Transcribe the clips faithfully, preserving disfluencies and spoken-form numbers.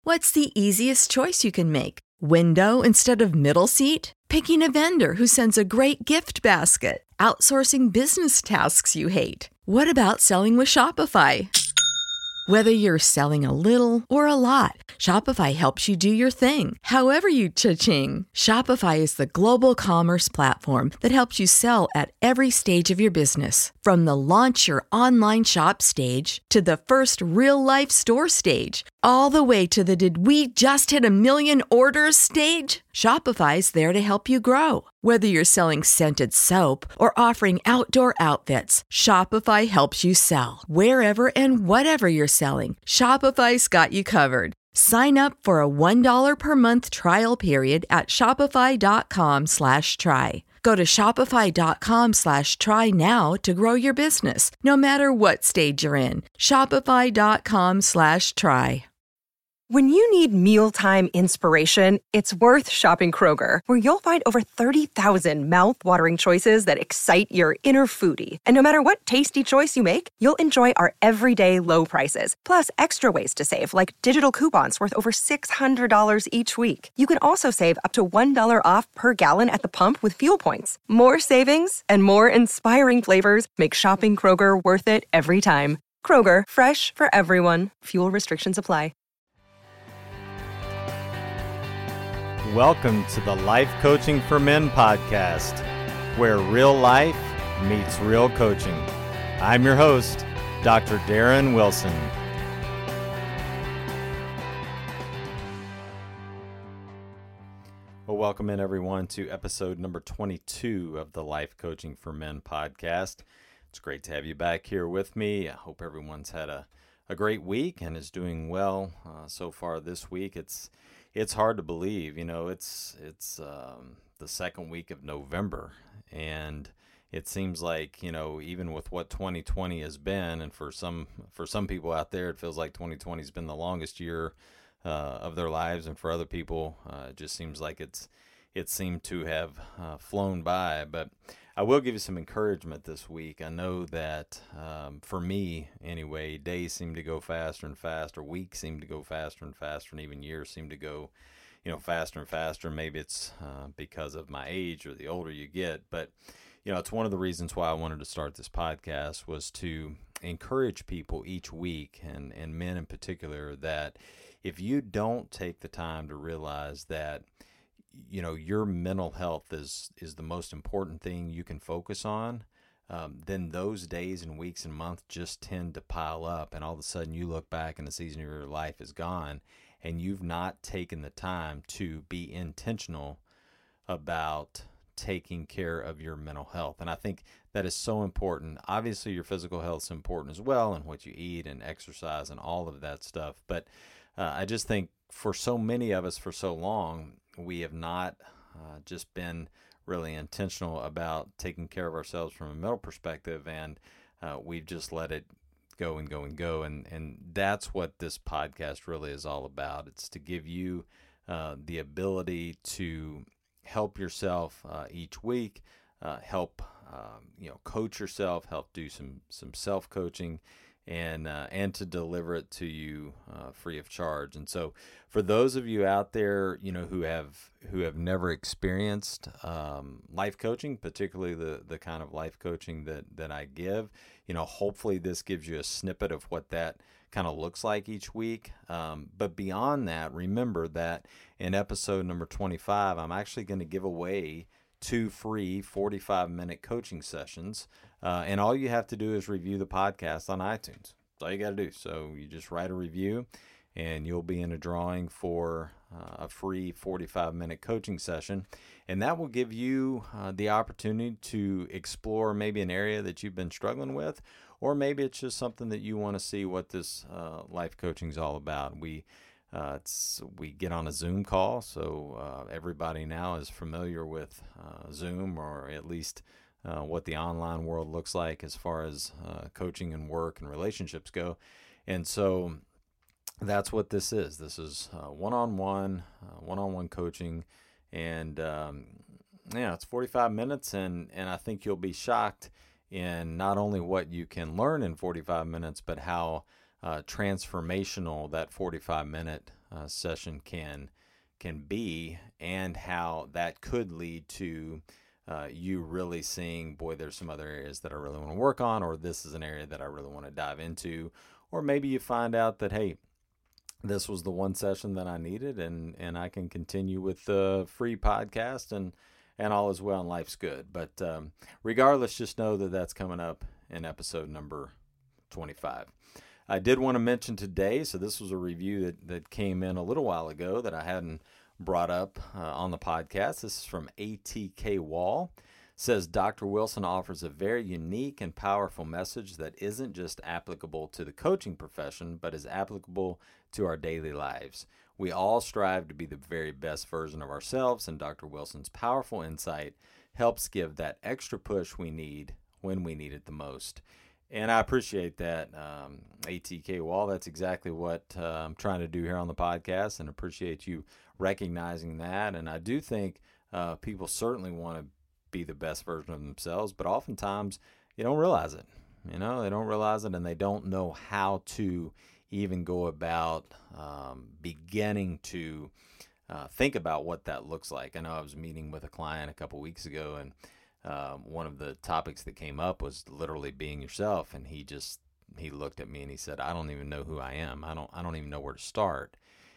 What's the easiest choice you can make? Window instead of middle seat? Picking a vendor who sends a great gift basket? Outsourcing business tasks you hate? What about selling with Shopify? Whether you're selling a little or a lot, Shopify helps you do your thing, however you cha-ching. Shopify is the global commerce platform that helps you sell at every stage of your business. From the launch your online shop stage to the first real-life store stage, all the way to the did we just hit a million orders stage. Shopify's there to help you grow. Whether you're selling scented soap or offering outdoor outfits, Shopify helps you sell. Wherever and whatever you're selling, Shopify's got you covered. Sign up for a one dollar per month trial period at shopify.com slash try. Go to shopify.com slash try now to grow your business, no matter what stage you're in. Shopify.com slash try. When you need mealtime inspiration, it's worth shopping Kroger, where you'll find over thirty thousand mouth-watering choices that excite your inner foodie. And no matter what tasty choice you make, you'll enjoy our everyday low prices, plus extra ways to save, like digital coupons worth over six hundred dollars each week. You can also save up to one dollar off per gallon at the pump with fuel points. More savings and more inspiring flavors make shopping Kroger worth it every time. Kroger, fresh for everyone. Fuel restrictions apply. Welcome to the Life Coaching for Men podcast, where real life meets real coaching. I'm your host, Doctor Darren Wilson. Well, welcome in everyone to episode number twenty-two of the Life Coaching for Men podcast. It's great to have you back here with me. I hope everyone's had a, a great week and is doing well uh, so far this week. It's It's hard to believe, you know, it's it's um, the second week of November, and it seems like, you know, even with what twenty twenty has been, and for some for some people out there, it feels like twenty twenty has been the longest year uh, of their lives, and for other people, uh, it just seems like it's it seemed to have uh, flown by. But I will give you some encouragement this week. I know that um, for me, anyway, days seem to go faster and faster, weeks seem to go faster and faster, and even years seem to go, you know, faster and faster. Maybe it's uh, because of my age or the older you get, but you know, it's one of the reasons why I wanted to start this podcast was to encourage people each week, and and men in particular, that if you don't take the time to realize that, you know, your mental health is is the most important thing you can focus on, um, then those days and weeks and months just tend to pile up, and all of a sudden you look back and the season of your life is gone, and you've not taken the time to be intentional about taking care of your mental health. And I think that is so important. Obviously, your physical health is important as well, and what you eat and exercise and all of that stuff. But uh, I just think for so many of us for so long, we have not uh, just been really intentional about taking care of ourselves from a mental perspective, and uh, we've just let it go and go and go. And, and that's what this podcast really is all about. It's to give you uh, the ability to help yourself uh, each week, uh, help um, you know coach yourself, help do some some self-coaching, and uh, and to deliver it to you uh, free of charge. And so, for those of you out there, you know, who have who have never experienced um, life coaching, particularly the the kind of life coaching that that I give, you know, hopefully this gives you a snippet of what that kind of looks like each week. Um, but beyond that, remember that in episode number twenty-five, I'm actually going to give away two free forty-five minute coaching sessions. Uh, and all you have to do is review the podcast on iTunes. That's all you got to do. So you just write a review, and you'll be in a drawing for uh, a free forty-five minute coaching session. And that will give you uh, the opportunity to explore maybe an area that you've been struggling with, or maybe it's just something that you want to see what this uh, life coaching is all about. We uh, it's, we get on a Zoom call, so uh, everybody now is familiar with uh, Zoom, or at least uh, what the online world looks like as far as uh, coaching and work and relationships go. And so that's what this is. This is uh, one-on-one, uh, one-on-one coaching, and um, yeah, it's forty-five minutes, and, and I think you'll be shocked in not only what you can learn in forty-five minutes, but how uh, transformational that forty-five minute uh, session can can be, and how that could lead to uh, you really seeing, boy, there's some other areas that I really want to work on, or this is an area that I really want to dive into. Or maybe you find out that, hey, this was the one session that I needed, and, and I can continue with the free podcast, and, and all is well and life's good. But um, regardless, just know that that's coming up in episode number twenty-five. I did want to mention today, so this was a review that, that came in a little while ago that I hadn't brought up uh, on the podcast. This is from A T K Wall. It says, Doctor Wilson offers a very unique and powerful message that isn't just applicable to the coaching profession, but is applicable to our daily lives. We all strive to be the very best version of ourselves, and Doctor Wilson's powerful insight helps give that extra push we need when we need it the most. And I appreciate that, um, A T K Wall. That's exactly what uh, I'm trying to do here on the podcast, and appreciate you recognizing that. And I do think uh, people certainly want to be the best version of themselves, but oftentimes you don't realize it. You know, they don't realize it, and they don't know how to even go about um, beginning to uh, think about what that looks like. I know I was meeting with a client a couple weeks ago, and Um, one of the topics that came up was literally being yourself, and he just he looked at me and he said, "I don't even know who I am. I don't I don't even know where to start."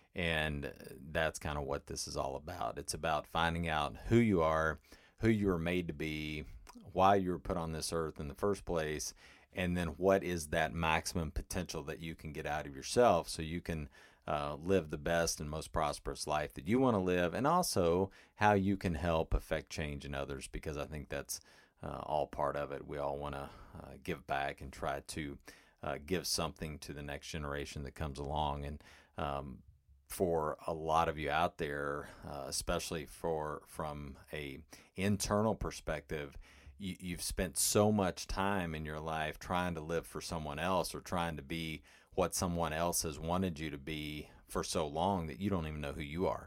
And that's kind of what this is all about. It's about finding out who you are, who you were made to be, why you were put on this earth in the first place, and then what is that maximum potential that you can get out of yourself so you can Uh, live the best and most prosperous life that you want to live, and also how you can help affect change in others, because I think that's uh, all part of it. We all want to uh, give back and try to uh, give something to the next generation that comes along. And um, for a lot of you out there, uh, especially for from a internal perspective, you, you've spent so much time in your life trying to live for someone else, or trying to be what someone else has wanted you to be for so long that you don't even know who you are.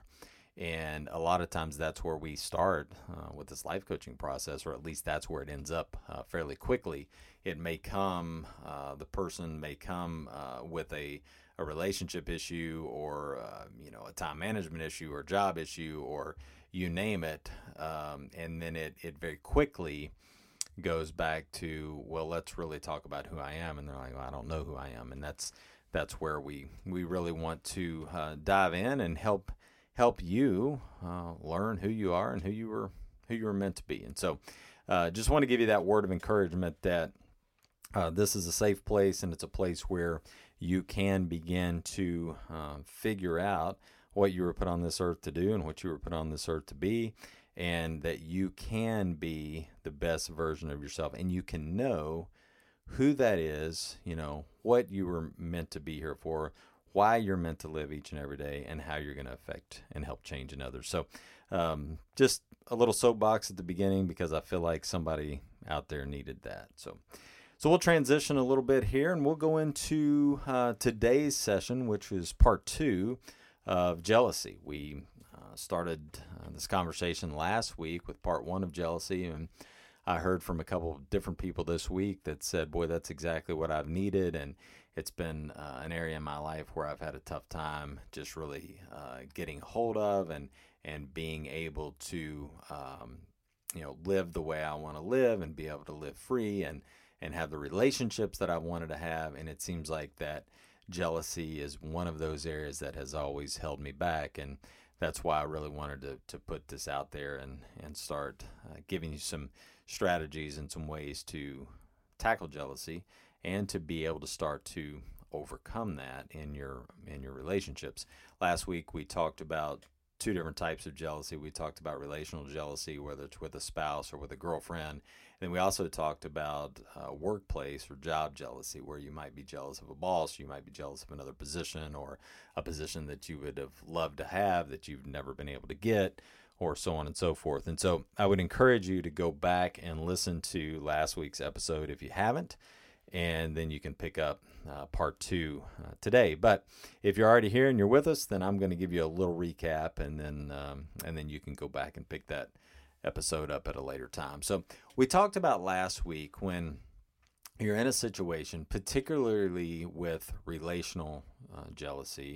And a lot of times that's where we start uh, with this life coaching process, or at least that's where it ends up uh, fairly quickly. It may come, uh, the person may come uh, with a, a relationship issue, or uh, you know, a time management issue, or job issue, or you name it, um, and then it, it very quickly goes back to, well, let's really talk about who I am. And they're like, well, I don't know who I am. And that's that's where we we really want to uh, dive in and help help you uh, learn who you are and who you were who you were meant to be. And so uh, just want to give you that word of encouragement that uh, this is a safe place, and it's a place where you can begin to uh, figure out what you were put on this earth to do and what you were put on this earth to be, and that you can be the best version of yourself, and you can know who that is, you know, what you were meant to be here for, why you're meant to live each and every day, and how you're going to affect and help change in others. So um, just a little soapbox at the beginning, because I feel like somebody out there needed that. So so we'll transition a little bit here, and we'll go into uh, today's session, which is part two of jealousy. We uh, started uh, this conversation last week with part one of jealousy, and I heard from a couple of different people this week that said, boy, that's exactly what I've needed. And it's been uh, an area in my life where I've had a tough time just really uh, getting hold of and, and being able to, um, you know, live the way I want to live and be able to live free and, and have the relationships that I wanted to have. And it seems like that jealousy is one of those areas that has always held me back. And that's why I really wanted to, to put this out there and, and start uh, giving you some strategies and some ways to tackle jealousy and to be able to start to overcome that in your in your relationships. Last week we talked about two different types of jealousy. We talked about relational jealousy, whether it's with a spouse or with a girlfriend. And we also talked about uh, workplace or job jealousy, where you might be jealous of a boss, you might be jealous of another position, or a position that you would have loved to have that you've never been able to get, or so on and so forth. And so I would encourage you to go back and listen to last week's episode if you haven't, and then you can pick up uh, part two uh, today. But if you're already here and you're with us, then I'm going to give you a little recap, and then um, and then you can go back and pick that episode up at a later time. So we talked about last week when you're in a situation, particularly with relational uh, jealousy,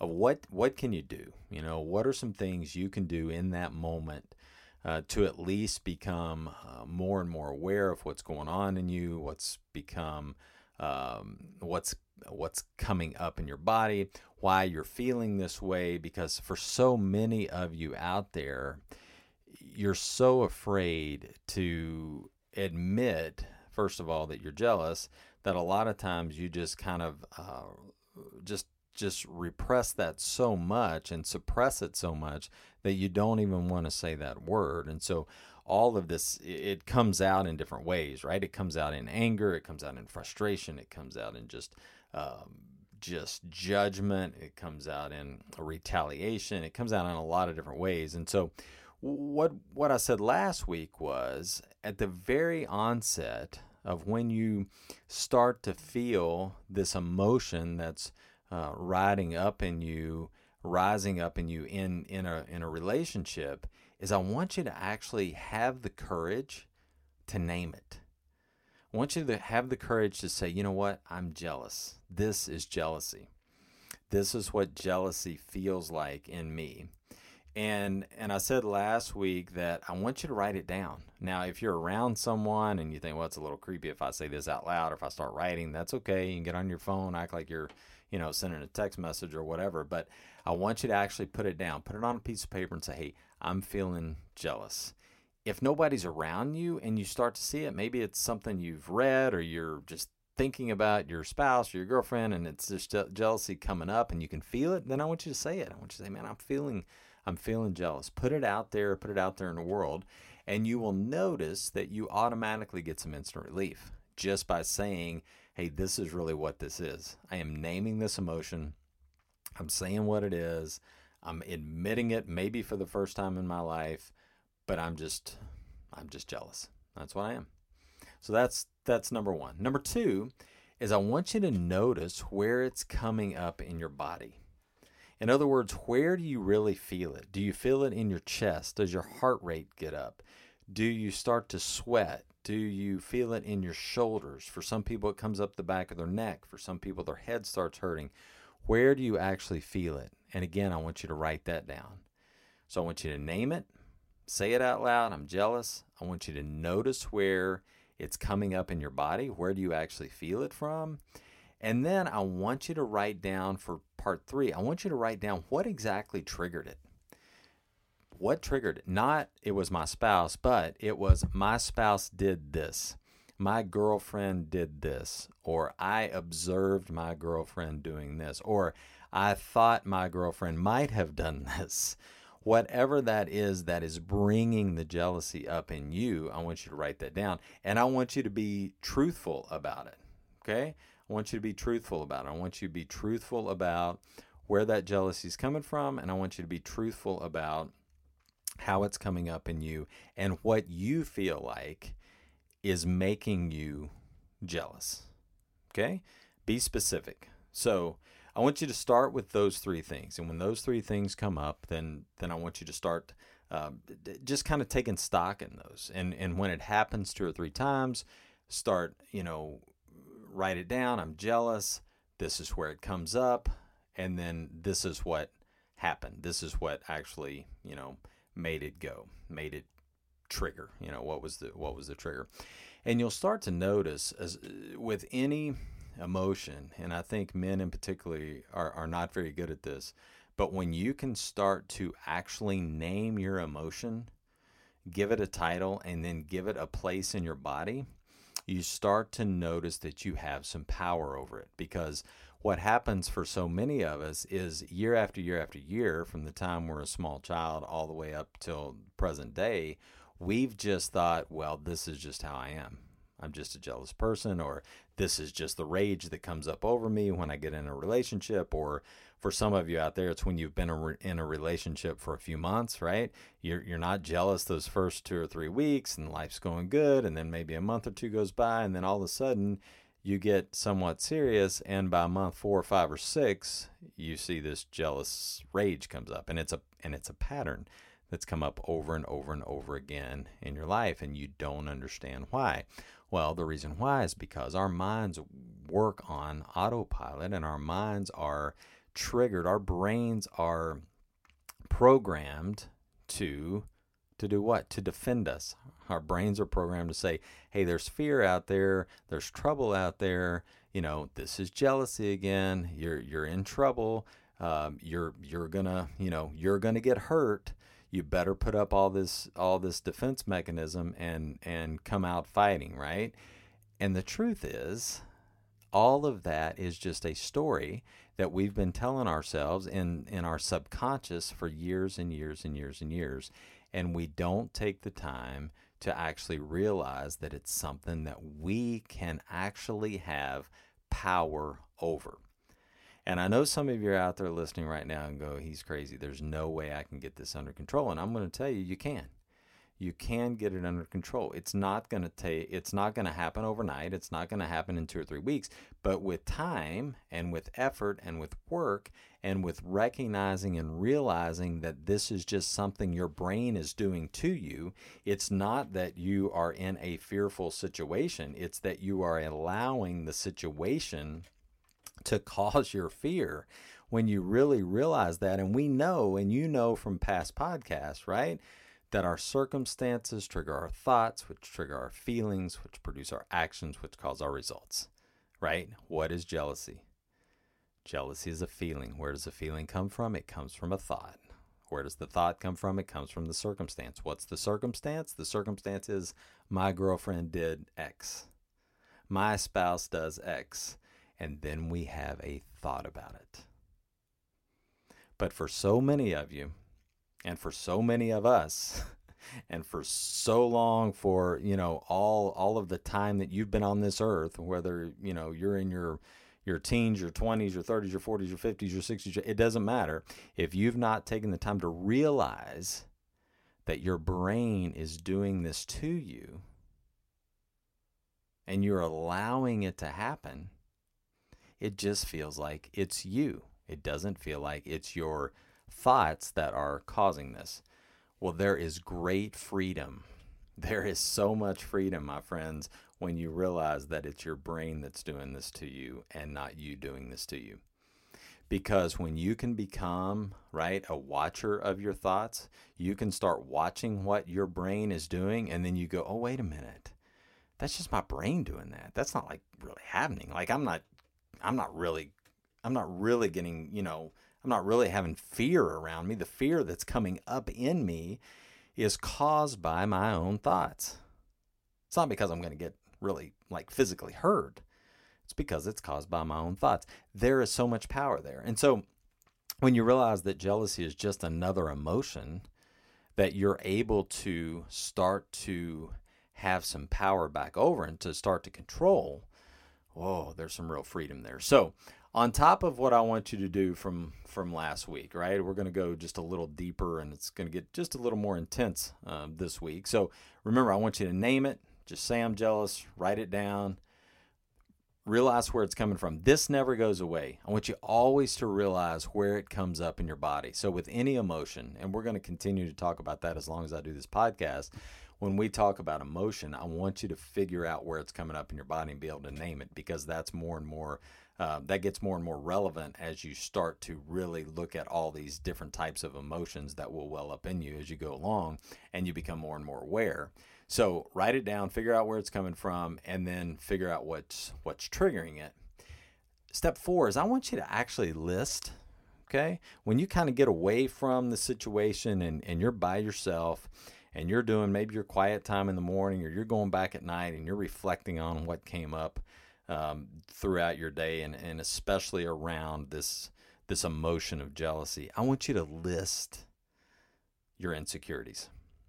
of what what can you do? You know, what are some things you can do in that moment uh, to at least become uh, more and more aware of what's going on in you, what's become, um, what's what's coming up in your body, why you're feeling this way, because for so many of you out there, you're so afraid to admit, first of all, that you're jealous, that a lot of times you just kind of uh, just just repress that so much and suppress it so much that you don't even want to say that word. And so all of this, it comes out in different ways, right? It comes out in anger, it comes out in frustration, it comes out in just um, just judgment, it comes out in retaliation, it comes out in a lot of different ways. And so what what I said last week was, at the very onset of when you start to feel this emotion that's uh, riding up in you, rising up in you in, in a in a relationship, is I want you to actually have the courage to name it. I want you to have the courage to say, you know what, I'm jealous. This is jealousy. This is what jealousy feels like in me. And and I said last week that I want you to write it down. Now, if you're around someone and you think, well, it's a little creepy if I say this out loud or if I start writing, that's okay. You can get on your phone, act like you're, you know, sending a text message or whatever. But I want you to actually put it down. Put it on a piece of paper and say, hey, I'm feeling jealous. If nobody's around you and you start to see it, maybe it's something you've read or you're just thinking about your spouse or your girlfriend and it's just je- jealousy coming up and you can feel it, then I want you to say it. I want you to say, man, I'm feeling I'm feeling jealous. Put it out there, put it out there in the world, and you will notice that you automatically get some instant relief just by saying, hey, this is really what this is. I am naming this emotion. I'm saying what it is. I'm admitting it maybe for the first time in my life, but I'm just I'm just jealous. That's what I am. So that's that's number one. Number two is I want you to notice where it's coming up in your body. In other words, where do you really feel it? Do you feel it in your chest? Does your heart rate get up? Do you start to sweat? Do you feel it in your shoulders? For some people, it comes up the back of their neck. For some people, their head starts hurting. Where do you actually feel it? And again, I want you to write that down. So I want you to name it, say it out loud. I'm jealous. I want you to notice where it's coming up in your body. Where do you actually feel it from? And then I want you to write down for part three, I want you to write down what exactly triggered it. What triggered it? Not it was my spouse, but it was my spouse did this. My girlfriend did this. Or I observed my girlfriend doing this. Or I thought my girlfriend might have done this. Whatever that is that is bringing the jealousy up in you, I want you to write that down. And I want you to be truthful about it. Okay? I want you to be truthful about it. I want you to be truthful about where that jealousy is coming from, and I want you to be truthful about how it's coming up in you and what you feel like is making you jealous. Okay? Be specific. So I want you to start with those three things, and when those three things come up, then then I want you to start uh, just kind of taking stock in those. And and when it happens two or three times, start, you know, write it down. I'm jealous. This is where it comes up. And then this is what happened. This is what actually, you know, made it go, made it trigger. You know, what was the what was the trigger? And you'll start to notice as with any emotion, and I think men in particular are, are not very good at this, but when you can start to actually name your emotion, give it a title, and then give it a place in your body, you start to notice that you have some power over it. Because what happens for so many of us is year after year after year, from the time we're a small child all the way up till present day, we've just thought, well, this is just how I am. I'm just a jealous person, or this is just the rage that comes up over me when I get in a relationship. Or for some of you out there, it's when you've been a re- in a relationship for a few months, right? You're you're not jealous those first two or three weeks and life's going good. And then maybe a month or two goes by, and then all of a sudden you get somewhat serious. And by month four or five or six, you see this jealous rage comes up, and it's a and it's a pattern that's come up over and over and over again in your life, and you don't understand why. Well, the reason why is because our minds work on autopilot, and our minds are triggered, our brains are programmed to to do what? To defend us. Our brains are programmed to say, hey, there's fear out there, there's trouble out there, you know, this is jealousy again, you're you're in trouble, um, you're you're gonna, you know, you're gonna get hurt. You better put up all this all this defense mechanism and and come out fighting, right? And the truth is, all of that is just a story that we've been telling ourselves in, in our subconscious for years and years and years and years. And we don't take the time to actually realize that it's something that we can actually have power over. And I know some of you are out there listening right now and go, he's crazy. There's no way I can get this under control. And I'm going to tell you, you can. You can get it under control. It's not going to take, it's not going to happen overnight. It's not going to happen in two or three weeks, but with time and with effort and with work and with recognizing and realizing that this is just something your brain is doing to you. It's not that you are in a fearful situation. It's that you are allowing the situation to cause your fear. When you really realize that, and we know, and you know from past podcasts, right? That our circumstances trigger our thoughts, which trigger our feelings, which produce our actions, which cause our results, right? What is jealousy? Jealousy is a feeling. Where does the feeling come from? It comes from a thought. Where does the thought come from? It comes from the circumstance. What's the circumstance? The circumstance is my girlfriend did X. My spouse does X. And then we have a thought about it. But for so many of you, and for so many of us, and for so long, for, you know, all all of the time that you've been on this earth, whether, you know, you're in your your teens, your twenties, your thirties, your forties, your fifties, your sixties, it doesn't matter. If you've not taken the time to realize that your brain is doing this to you, and you're allowing it to happen, it just feels like it's you. It doesn't feel like it's your thoughts that are causing this. Well, there is great freedom. There is so much freedom, my friends, when you realize that it's your brain that's doing this to you and not you doing this to you. Because when you can become, right, a watcher of your thoughts, you can start watching what your brain is doing, and then you go, oh, wait a minute. That's just my brain doing that. That's not like really happening. Like I'm not, I'm not really, I'm not really getting, you know, I'm not really having fear around me. The fear that's coming up in me is caused by my own thoughts. It's not because I'm going to get really like physically hurt. It's because it's caused by my own thoughts. There is so much power there. And so when you realize that jealousy is just another emotion, that you're able to start to have some power back over and to start to control, whoa, there's some real freedom there. So on top of what I want you to do from, from last week, right, we're going to go just a little deeper, and it's going to get just a little more intense um, this week. So remember, I want you to name it. Just say I'm jealous. Write it down. Realize where it's coming from. This never goes away. I want you always to realize where it comes up in your body. So with any emotion, and we're going to continue to talk about that as long as I do this podcast, when we talk about emotion, I want you to figure out where it's coming up in your body and be able to name it, because that's more and more Uh, that gets more and more relevant as you start to really look at all these different types of emotions that will well up in you as you go along and you become more and more aware. So write it down, figure out where it's coming from, and then figure out what's what's triggering it. Step four is I want you to actually list, okay? When you kind of get away from the situation and, and you're by yourself and you're doing maybe your quiet time in the morning, or you're going back at night and you're reflecting on what came up Um, throughout your day, and, and especially around this this emotion of jealousy, I want you to list your insecurities.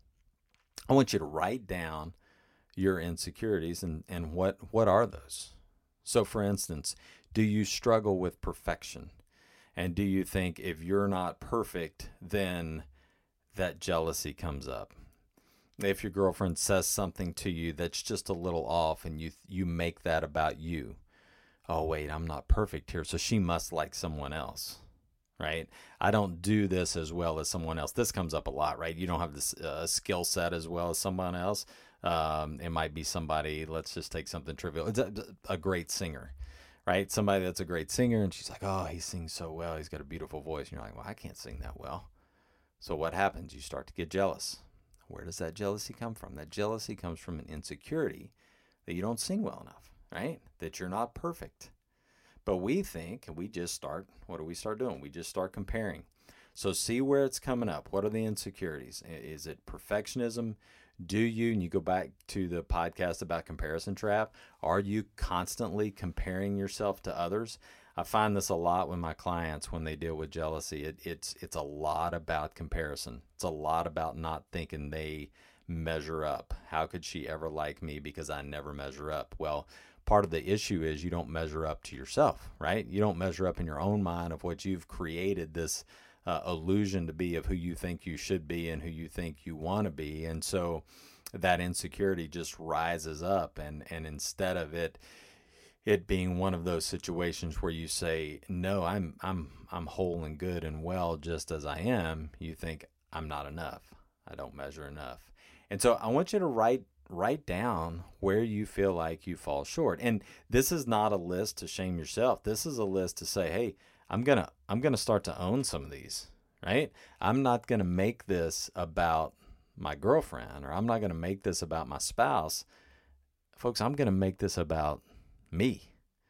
I want you to write down your insecurities and, and what, what are those? So for instance, do you struggle with perfection? And do you think if you're not perfect, then that jealousy comes up? If your girlfriend says something to you that's just a little off and you you make that about you, oh, wait, I'm not perfect here, so she must like someone else, right? I don't do this as well as someone else. This comes up a lot, right? You don't have this uh, skill set as well as someone else. Um, it might be somebody, let's just take something trivial. It's a, a great singer, right? Somebody that's a great singer, and she's like, oh, he sings so well. He's got a beautiful voice. And you're like, well, I can't sing that well. So what happens? You start to get jealous. Where does that jealousy come from? That jealousy comes from an insecurity that you don't sing well enough, right? That you're not perfect. But we think, and we just start, what do we start doing? We just start comparing. So see where it's coming up. What are the insecurities? Is it perfectionism? Do you, and you go back to the podcast about comparison trap, are you constantly comparing yourself to others? I find this a lot with my clients when they deal with jealousy. It, it's it's a lot about comparison. It's a lot about not thinking they measure up. How could she ever like me because I never measure up? Well, part of the issue is you don't measure up to yourself, right? You don't measure up in your own mind of what you've created, this uh, illusion to be of who you think you should be and who you think you want to be. And so that insecurity just rises up, and, and instead of it it being one of those situations where you say, no, I'm I'm I'm whole and good and well just as I am, you think I'm not enough. I don't measure enough. And so I want you to write write down where you feel like you fall short. And this is not a list to shame yourself. This is a list to say, hey, I'm going to I'm going to start to own some of these, right? I'm not going to make this about my girlfriend, or I'm not going to make this about my spouse. Folks, I'm going to make this about me.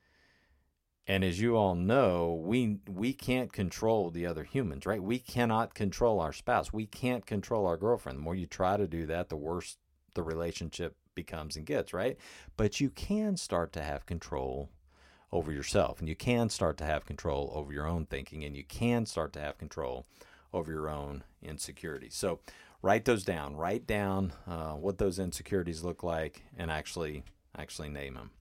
And as you all know, we we can't control the other humans, right? We cannot control our spouse. We can't control our girlfriend. The more you try to do that, the worse the relationship becomes and gets, right? But you can start to have control over yourself, and you can start to have control over your own thinking, and you can start to have control over your own insecurities. So write those down. Write down uh, what those insecurities look like, and actually actually name them.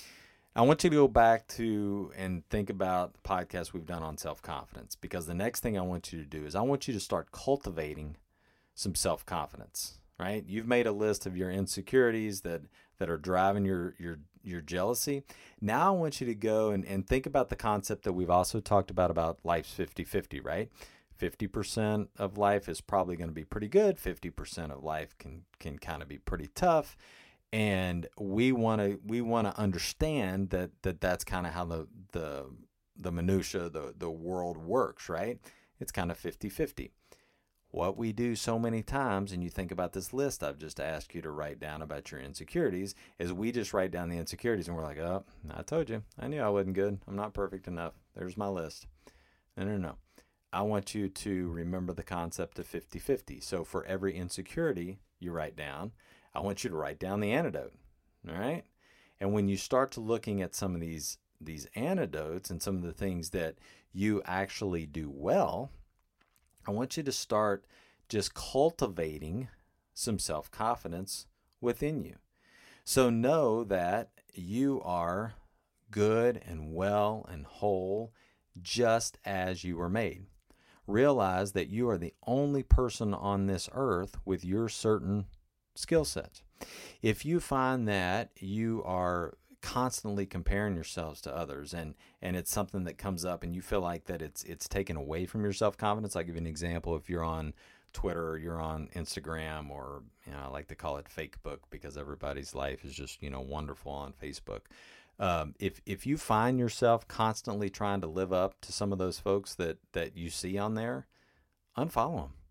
I want you to go back to and think about the podcast we've done on self-confidence, because the next thing I want you to do is I want you to start cultivating some self-confidence, right? You've made a list of your insecurities that, that are driving your, your, your jealousy. Now I want you to go and, and think about the concept that we've also talked about, about life's fifty-fifty, right? fifty percent of life is probably going to be pretty good. fifty percent of life can, can kind of be pretty tough. And we want to we want to understand that, that that's kind of how the the the minutia, the the world works, right? It's kind of fifty-fifty. What we do so many times, and you think about this list I've just asked you to write down about your insecurities, is we just write down the insecurities and we're like, oh, I told you. I knew I wasn't good. I'm not perfect enough. There's my list. No, no, no. I want you to remember the concept of fifty-fifty. So for every insecurity you write down, I want you to write down the antidote, all right? And when you start to looking at some of these these antidotes and some of the things that you actually do well, I want you to start just cultivating some self-confidence within you. So know that you are good and well and whole just as you were made. Realize that you are the only person on this earth with your certain skill sets. If you find that you are constantly comparing yourselves to others, and and it's something that comes up and you feel like that it's it's taken away from your self-confidence, I'll give you an example. If you're on Twitter or you're on Instagram, or you know, I like to call it Facebook because everybody's life is just, you know, wonderful on Facebook. Um, if if you find yourself constantly trying to live up to some of those folks that that you see on there, unfollow them.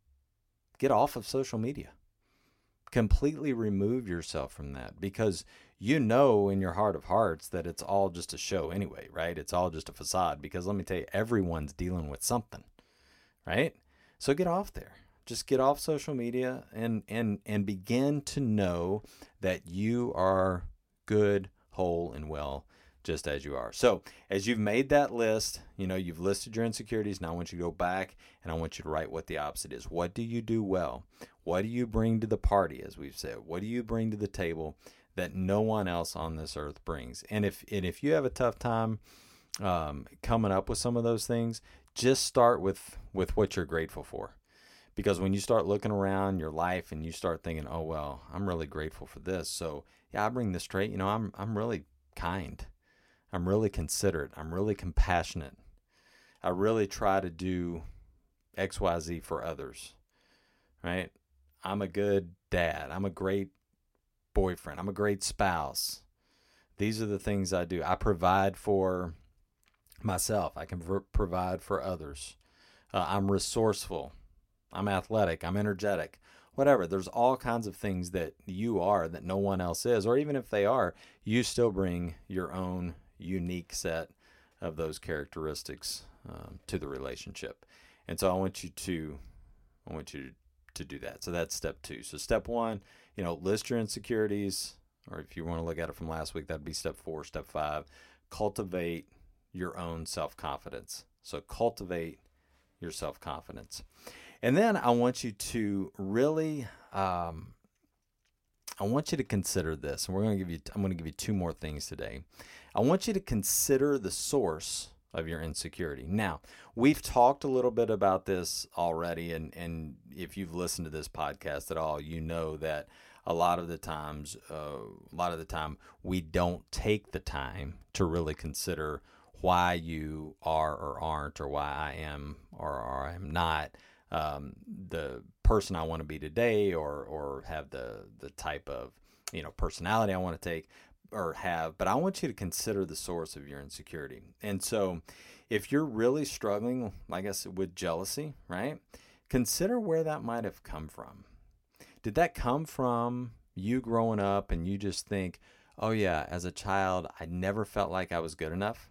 Get off of social media. Completely remove yourself from that, because you know in your heart of hearts that it's all just a show anyway, right? It's all just a facade, because let me tell you, everyone's dealing with something, right? So get off there. Just get off social media and and and begin to know that you are good, whole, and well just as you are. So as you've made that list, you know, you've listed your insecurities. Now I want you to go back and I want you to write what the opposite is. What do you do well? What do you bring to the party, as we've said? What do you bring to the table that no one else on this earth brings? And if and if you have a tough time um, coming up with some of those things, just start with, with what you're grateful for. Because when you start looking around your life and you start thinking, oh, well, I'm really grateful for this. So yeah, I bring this trait. You know, I'm I'm really kind. I'm really considerate. I'm really compassionate. I really try to do X Y Z for others, right? I'm a good dad. I'm a great boyfriend. I'm a great spouse. These are the things I do. I provide for myself. I can pr- provide for others. Uh, I'm resourceful. I'm athletic. I'm energetic. Whatever. There's all kinds of things that you are that no one else is. Or even if they are, you still bring your own unique set of those characteristics um, to the relationship. And so I want you to, I want you to do that. So that's step two. So step one, you know, list your insecurities, or if you want to look at it from last week, that'd be step four. Step five, cultivate your own self-confidence. So cultivate your self-confidence. And then I want you to really, um, I want you to consider this, and we're going to give you, I'm going to give you two more things today. I want you to consider the source of your insecurity. Now, we've talked a little bit about this already, and, and if you've listened to this podcast at all, you know that a lot of the times, uh, a lot of the time, we don't take the time to really consider why you are or aren't, or why I am or, or I am not um, the person I want to be today, or or have the the type of, you know, personality I want to take or have. But I want you to consider the source of your insecurity. And so if you're really struggling, I guess, with jealousy, right? Consider where that might have come from. Did that come from you growing up and you just think, oh yeah, as a child, I never felt like I was good enough?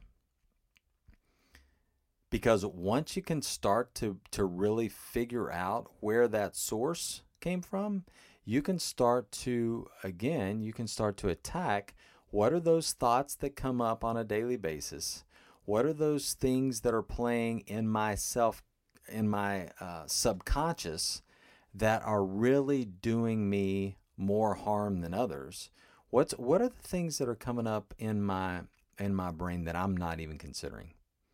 Because once you can start to, to really figure out where that source came from, you can start to, again, you can start to attack what are those thoughts that come up on a daily basis? What are those things that are playing in my self, in my uh, subconscious that are really doing me more harm than others? What's what are the things that are coming up in my in my brain that I'm not even considering?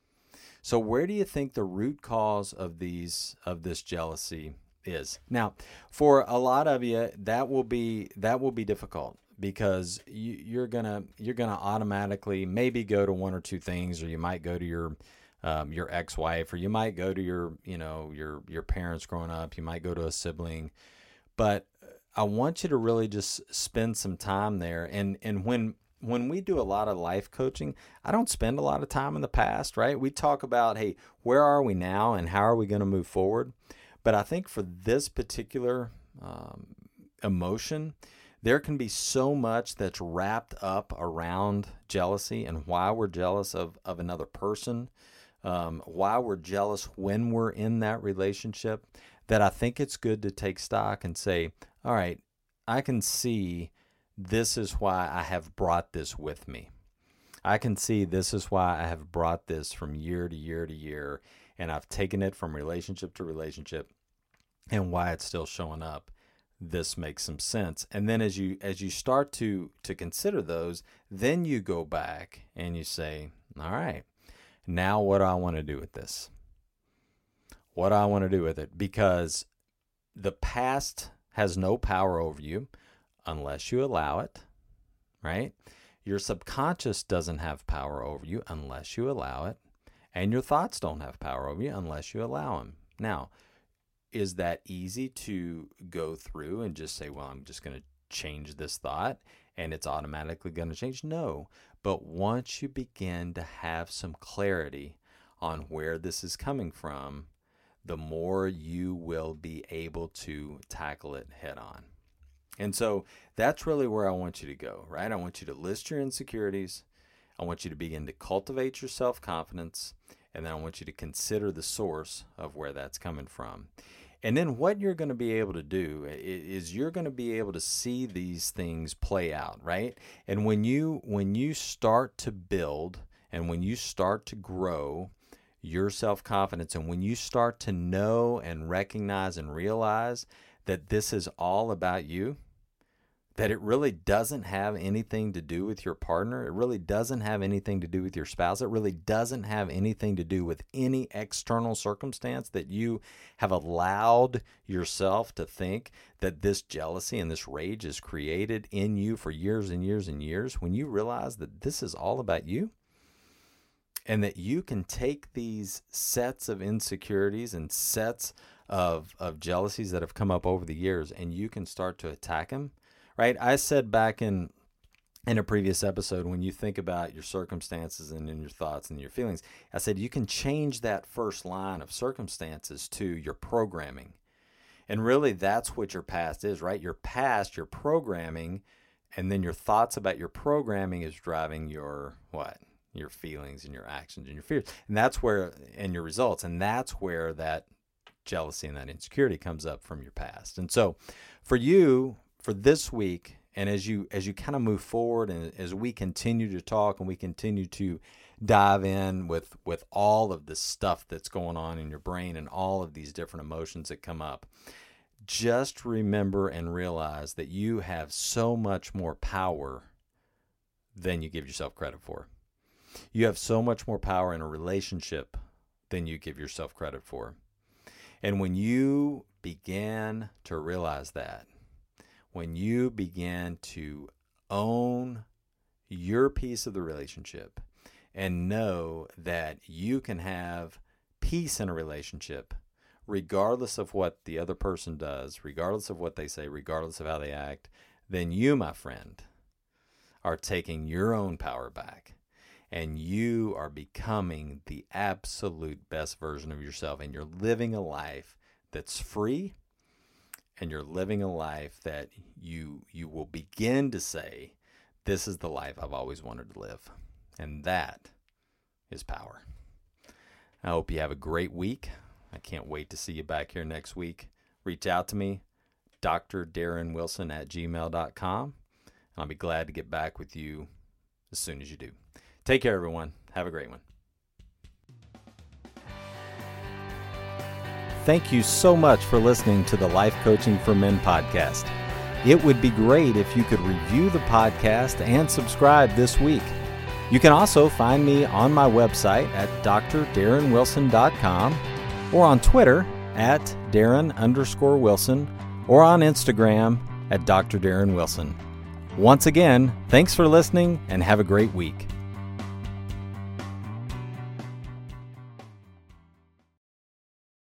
So where do you think the root cause of these of this jealousy is? Now, for a lot of you, that will be that will be difficult, because you, you're gonna you're gonna automatically maybe go to one or two things, or you might go to your um, your ex-wife, or you might go to your you know your your parents growing up. You might go to a sibling, but I want you to really just spend some time there. And and when when we do a lot of life coaching, I don't spend a lot of time in the past, right? We talk about, hey, where are we now and how are we going to move forward? But I think for this particular um, emotion, there can be so much that's wrapped up around jealousy and why we're jealous of, of another person, um, why we're jealous when we're in that relationship, that I think it's good to take stock and say, all right, I can see this is why I have brought this with me. I can see this is why I have brought this from year to year to year, and I've taken it from relationship to relationship, and why it's still showing up. This makes some sense. And then as you as you start to to consider those, then you go back and you say, all right, now what do I want to do with this? What do I want to do with it? Because the past has no power over you unless you allow it, right? Your subconscious doesn't have power over you unless you allow it. And your thoughts don't have power over you unless you allow them. Now, is that easy to go through and just say, well, I'm just going to change this thought and it's automatically going to change? No. But once you begin to have some clarity on where this is coming from, the more you will be able to tackle it head on. And so that's really where I want you to go, right? I want you to list your insecurities. I want you to begin to cultivate your self-confidence. And then I want you to consider the source of where that's coming from. And then what you're going to be able to do is you're going to be able to see these things play out, right? And when you when you start to build and when you start to grow your self-confidence, and when you start to know and recognize and realize that this is all about you, that it really doesn't have anything to do with your partner, it really doesn't have anything to do with your spouse, it really doesn't have anything to do with any external circumstance, that you have allowed yourself to think that this jealousy and this rage is created in you for years and years and years, when you realize that this is all about you, and that you can take these sets of insecurities and sets of, of jealousies that have come up over the years, and you can start to attack them, right? I said back in in a previous episode, when you think about your circumstances and in your thoughts and your feelings, I said you can change that first line of circumstances to your programming. And really, that's what your past is, right? Your past, your programming, and then your thoughts about your programming is driving your what? Your feelings and your actions and your fears. And that's where, and your results. And that's where that jealousy and that insecurity comes up from your past. And so for you, for this week, and as you as you kind of move forward and as we continue to talk and we continue to dive in with, with all of the stuff that's going on in your brain and all of these different emotions that come up, just remember and realize that you have so much more power than you give yourself credit for. You have so much more power in a relationship than you give yourself credit for. And when you begin to realize that, when you begin to own your piece of the relationship and know that you can have peace in a relationship regardless of what the other person does, regardless of what they say, regardless of how they act, then you, my friend, are taking your own power back. And you are becoming the absolute best version of yourself. And you're living a life that's free. And you're living a life that you you will begin to say, this is the life I've always wanted to live. And that is power. I hope you have a great week. I can't wait to see you back here next week. Reach out to me, D R Darren Wilson at gmail dot com. I'll be glad to get back with you as soon as you do. Take care, everyone. Have a great one. Thank you so much for listening to the Life Coaching for Men podcast. It would be great if you could review the podcast and subscribe this week. You can also find me on my website at D R Darren Wilson dot com or on Twitter at Darren underscore Wilson or on Instagram at Doctor Darren Wilson. Once again, thanks for listening and have a great week.